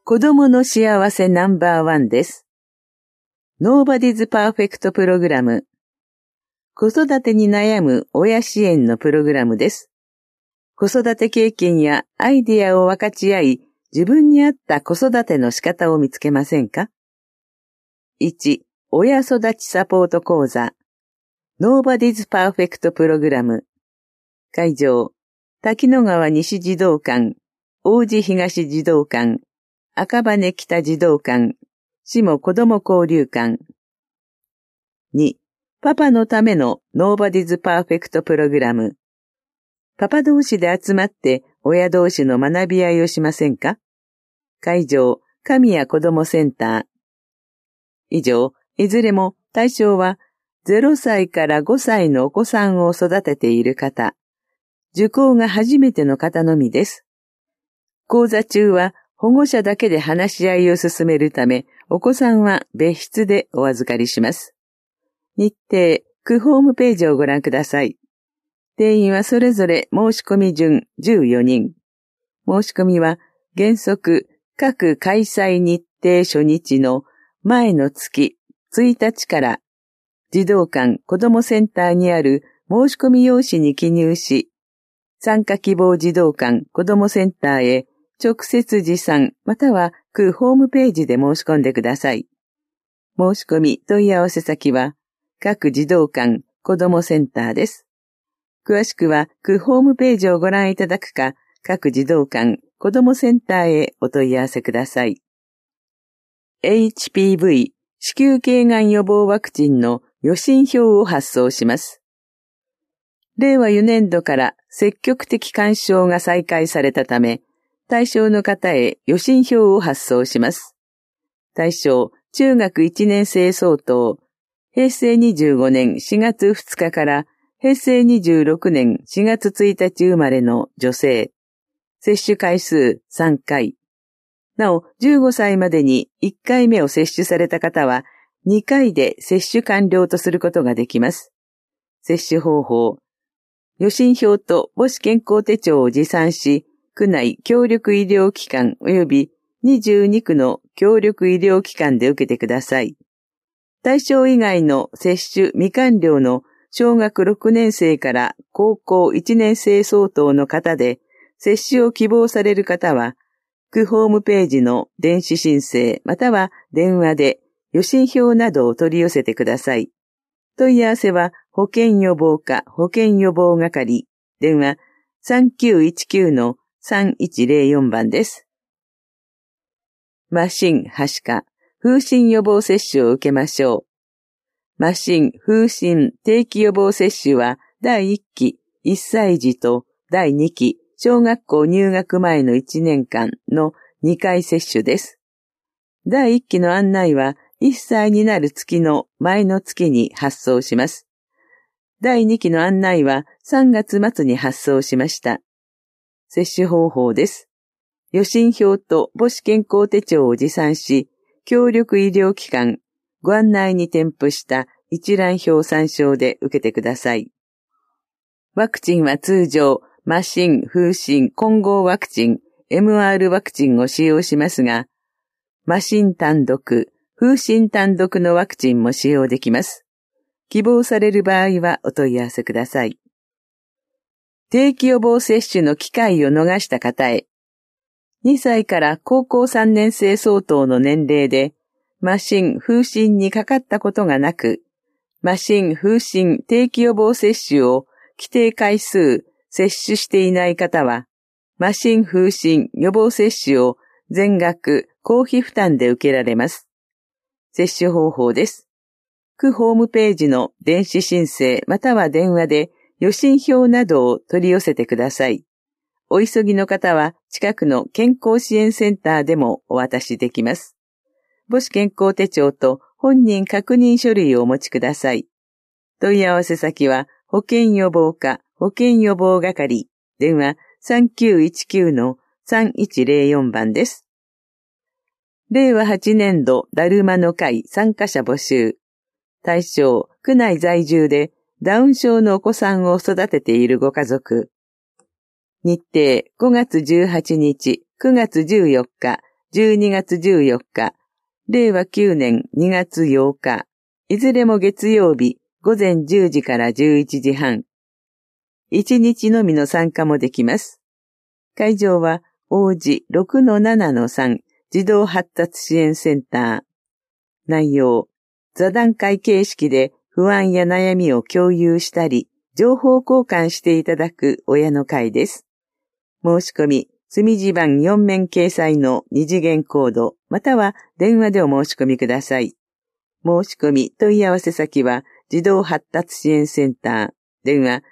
子供の幸せナンバーワンです。Nobody's Perfect プログラム。子育てに悩む親支援のプログラムです。子育て経験やアイディアを分かち合い、自分に合った子育ての仕方を見つけませんか？ 1. 親育ちサポート講座。Nobody's Perfect プログラム。会場、滝野川西児童館、王子東児童館、赤羽北児童館、下子ども交流館。2. パパのための Nobody's Perfect プログラム。パパ同士で集まって親同士の学び合いをしませんか？会場、神谷子どもセンター。以上、いずれも対象は0歳から5歳のお子さんを育てている方、受講が初めての方のみです。講座中は保護者だけで話し合いを進めるため、お子さんは別室でお預かりします。日程、区ホームページをご覧ください。定員はそれぞれ申し込み順14人。申し込みは原則各開催日程初日の前の月1日から児童館子どもセンターにある申し込み用紙に記入し、参加希望児童館子どもセンターへ直接持参または区ホームページで申し込んでください。申し込み問い合わせ先は各児童館子どもセンターです。詳しくは区ホームページをご覧いただくか、各児童館子どもセンターへお問い合わせください。HPV 子宮頸がん予防ワクチンの予診票を発送します。令和4年度から積極的勧奨が再開されたため、対象の方へ予診票を発送します。対象、中学1年生相当、平成25年4月2日から平成26年4月1日生まれの女性。接種回数3回。なお、15歳までに1回目を接種された方は、2回で接種完了とすることができます。接種方法。予診票と母子健康手帳を持参し、区内協力医療機関及び22区の協力医療機関で受けてください。対象以外の接種未完了の小学6年生から高校1年生相当の方で、接種を希望される方は、区ホームページの電子申請または電話で予診票などを取り寄せてください。問い合わせは保健予防課保健予防係、電話 3919-3104 番です。麻疹、はしか、風疹予防接種を受けましょう。麻疹、風疹、定期予防接種は第1期1歳児と第2期小学校入学前の1年間の2回接種です。第1期の案内は1歳になる月の前の月に発送します。第2期の案内は3月末に発送しました。接種方法です。予診票と母子健康手帳を持参し、協力医療機関、ご案内に添付した一覧表参照で受けてください。ワクチンは通常、麻疹、風疹、混合ワクチン、MR ワクチンを使用しますが、麻疹単独、風疹単独のワクチンも使用できます。希望される場合はお問い合わせください。定期予防接種の機会を逃した方へ、2歳から高校3年生相当の年齢で、麻疹、風疹にかかったことがなく、麻疹、風疹定期予防接種を規定回数接種していない方は、麻疹、風疹予防接種を全額公費負担で受けられます。接種方法です。区ホームページの電子申請または電話で予診票などを取り寄せてください。お急ぎの方は近くの健康支援センターでもお渡しできます。母子健康手帳と本人確認書類をお持ちください。問い合わせ先は保健予防課保健予防係、電話 3919-3104 番です。令和8年度だるまの会参加者募集。対象、区内在住でダウン症のお子さんを育てているご家族。日程、5月18日、9月14日、 12月14日、令和9年2月8日、いずれも月曜日午前10時から11時半。1日のみの参加もできます。会場は王子 6-7-3 児童発達支援センター。内容、座談会形式で不安や悩みを共有したり、情報交換していただく親の会です。申し込み、墨字版4面掲載の二次元コード、または電話でお申し込みください。申し込み問い合わせ先は、児童発達支援センター、電話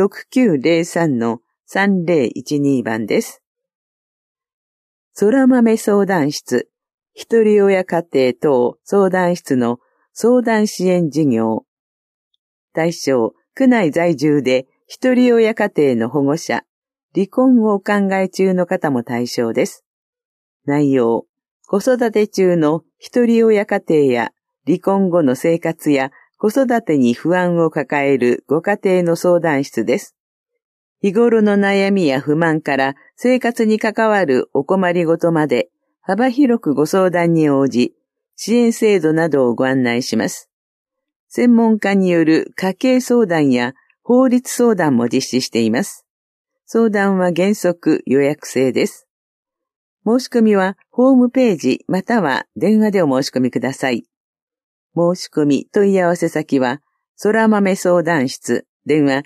6903-3012 番です。空豆相談室、一人親家庭等相談室の相談支援事業。対象、区内在住で一人親家庭の保護者、離婚をお考え中の方も対象です。内容、子育て中の一人親家庭や離婚後の生活や子育てに不安を抱えるご家庭の相談室です。日頃の悩みや不満から生活に関わるお困りごとまで幅広くご相談に応じ、支援制度などをご案内します。専門家による家計相談や法律相談も実施しています。相談は原則予約制です。申し込みはホームページまたは電話でお申し込みください。申し込み問い合わせ先は、空豆相談室、電話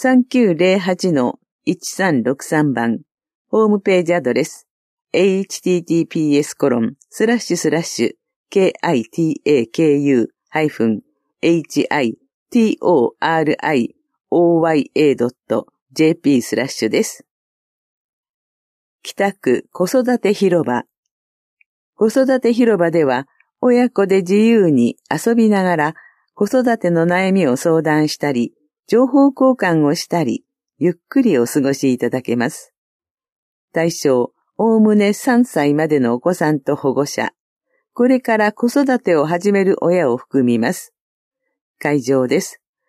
3908-1363 番、ホームページアドレス、https://kitaku-hitoroya.jp/ です。北区子育て広場。子育て広場では、親子で自由に遊びながら子育ての悩みを相談したり、情報交換をしたり、ゆっくりお過ごしいただけます。対象、おおむね3歳までのお子さんと保護者、これから子育てを始める親を含みます。会場です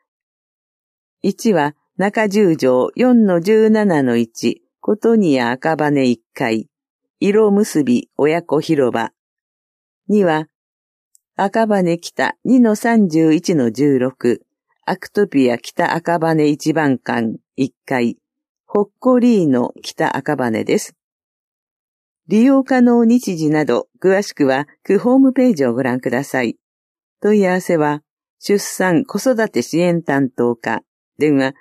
。1は中十条 4-17-1、ことにや赤羽1階、色結び親子広場。2は赤羽北 2-31-16、アクトピア北赤羽一番館1階、ほっこりーの北赤羽です。利用可能日時など、詳しくは区ホームページをご覧ください。問い合わせは、出産子育て支援担当課、電話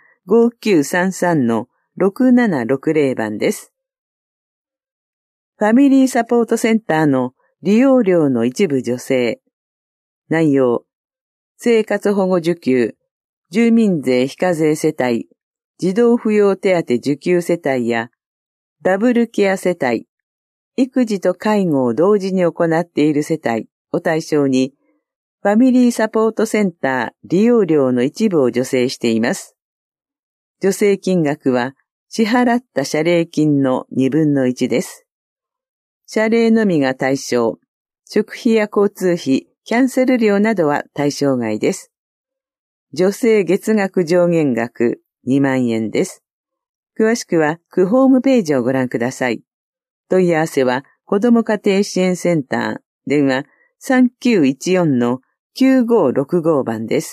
5933-6760 番です。ファミリーサポートセンターの利用料の一部助成。内容、生活保護受給、住民税非課税世帯、児童扶養手当受給世帯や、ダブルケア世帯、育児と介護を同時に行っている世帯を対象に、ファミリーサポートセンター利用料の一部を助成しています。助成金額は、支払った謝礼金の2分の1です。謝礼のみが対象、食費や交通費、キャンセル料などは対象外です。助成月額上限額2万円です。詳しくは区ホームページをご覧ください。問い合わせは子ども家庭支援センター、電話 3914-9565 番です。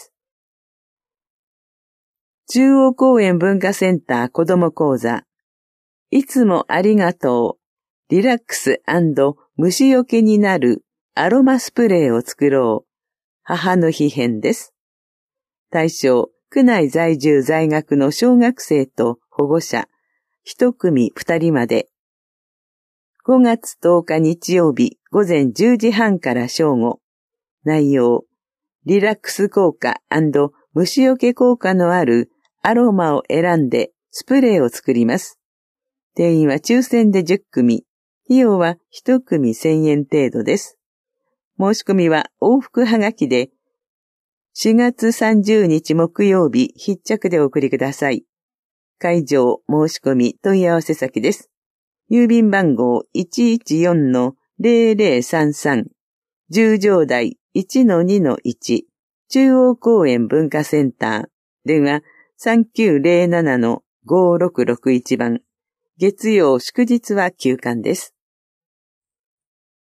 中央公園文化センター子ども講座。いつもありがとう。リラックス&虫よけになるアロマスプレーを作ろう。母の日編です。対象、区内在住在学の小学生と保護者、一組2人まで。5月10日日曜日午前10時半から正午。内容、リラックス効果&虫よけ効果のあるアロマを選んでスプレーを作ります。定員は抽選で10組。費用は1組1000円程度です。申し込みは往復はがきで4月30日木曜日必着でお送りください。会場申し込み問い合わせ先です。郵便番号 114-0033 十条台 1-2-1 中央公園文化センター電話 3907-5661 番月曜祝日は休館です。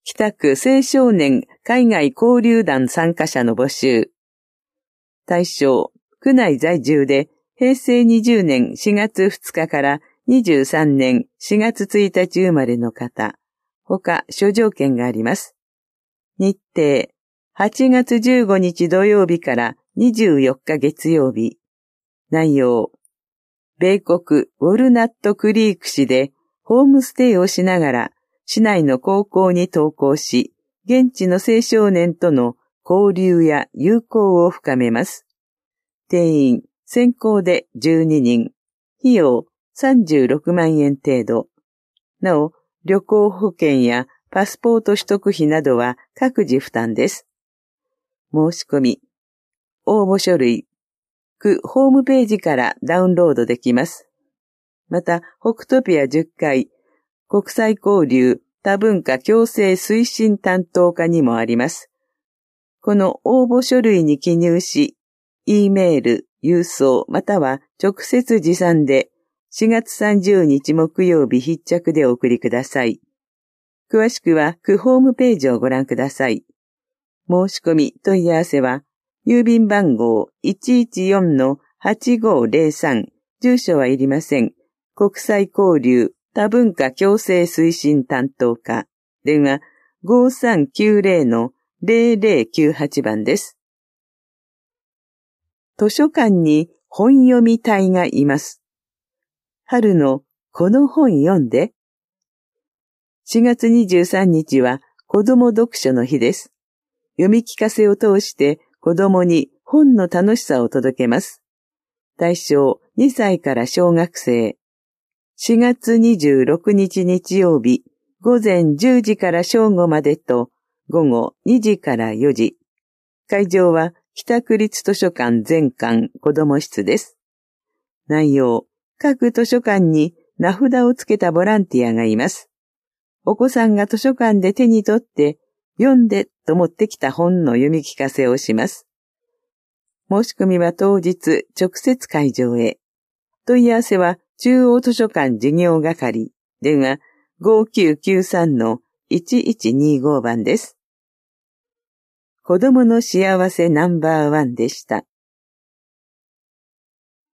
北区青少年海外交流団参加者の募集。対象、区内在住で平成20年4月2日から23年4月1日生まれの方。他、諸条件があります。日程、8月15日土曜日から24日月曜日。内容、米国ウォルナットクリーク市でホームステイをしながら市内の高校に登校し、現地の青少年との交流や友好を深めます。定員、先行で12人。費用、36万円程度。なお、旅行保険やパスポート取得費などは各自負担です。申し込み、応募書類、区ホームページからダウンロードできます。また、北トピア10回、国際交流多文化共生推進担当課にもあります。この応募書類に記入し、Eメール、郵送または直接持参で4月30日木曜日必着でお送りください。詳しくは区ホームページをご覧ください。申し込み問い合わせは、郵便番号 114-8503、住所はいりません。国際交流多文化共生推進担当課、電話 5390-0098 番です。図書館に本読み隊がいます。春のこの本読んで。4月23日は子ども読書の日です。読み聞かせを通して子どもに本の楽しさを届けます。対象2歳から小学生。4月26日日曜日、午前10時から正午までと、午後2時から4時。会場は北区立図書館全館子ども室です。内容、各図書館に名札をつけたボランティアがいます。お子さんが図書館で手に取って、読んでと持ってきた本の読み聞かせをします。申し込みは当日直接会場へ。問い合わせは中央図書館事業係、電話 5993-1125 番です。子供の幸せナンバー1でした。